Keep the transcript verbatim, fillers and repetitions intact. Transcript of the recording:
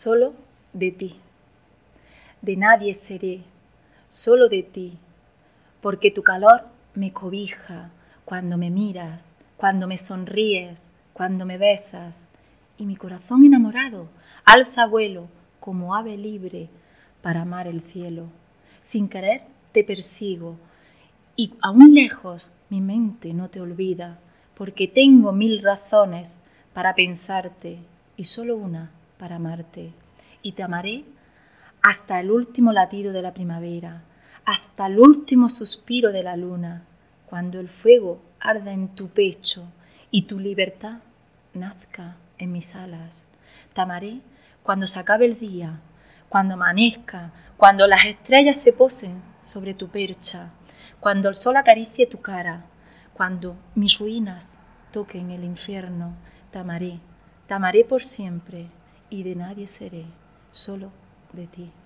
solo de ti. De nadie seré, solo de ti, porque tu calor me cobija cuando me miras, cuando me sonríes, cuando me besas, y mi corazón enamorado alza vuelo como ave libre para amar el cielo. Sin querer te persigo, y aún lejos mi mente no te olvida, porque tengo mil razones para pensarte y solo una para amarte. Y te amaré hasta el último latido de la primavera, hasta el último suspiro de la luna, cuando el fuego arda en tu pecho y tu libertad nazca en mis alas. Te amaré cuando se acabe el día, cuando amanezca, cuando las estrellas se posen sobre tu percha, cuando el sol acaricie tu cara, cuando mis ruinas toquen el infierno. Te amaré, te amaré por siempre y de nadie seré, solo de ti.